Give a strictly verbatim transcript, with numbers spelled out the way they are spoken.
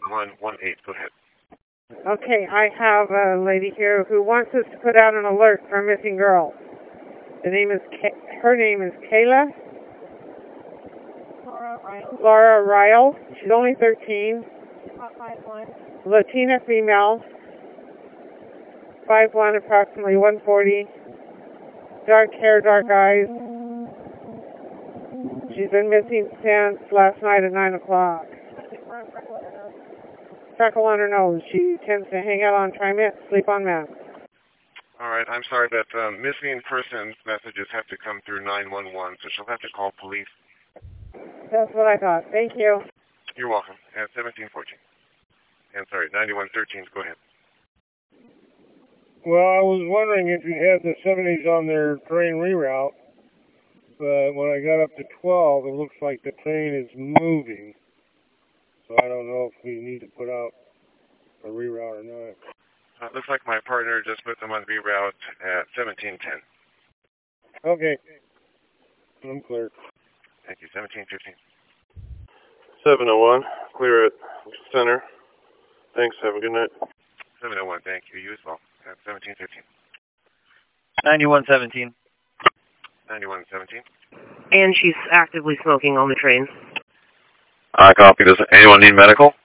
one one eight. Go ahead. Okay, I have a lady here who wants us to put out an alert for a missing girl. The name is Ka her name is Kayla. Laura Riles. Laura Riles. She's only thirteen. About five one. Latina female. five one, approximately one forty. Dark hair, dark eyes. She's been missing since last night at nine o'clock. Freckle on her nose. She tends to hang out on Trimit, sleep on meth. All right, I'm sorry, but um, missing persons messages have to come through nine one one, so she'll have to call police. That's what I thought. Thank you. You're welcome. At seventeen fourteen. And sorry, ninety-one thirteen, go ahead. Well, I was wondering if you had the seventies on their train reroute, but when I got up to twelve, it looks like the train is moving. So I don't know if we need to put out a reroute or not. Uh, looks like my partner just put them on reroute at seventeen ten. Okay. I'm clear. Thank you. seventeen fifteen. seven oh one, clear at center. Thanks, have a good night. seven oh one, thank you. You as well. At seventeen fifteen. ninety-one seventeen. ninety-one seventeen. And she's actively smoking on the train. I copy. Does anyone need medical?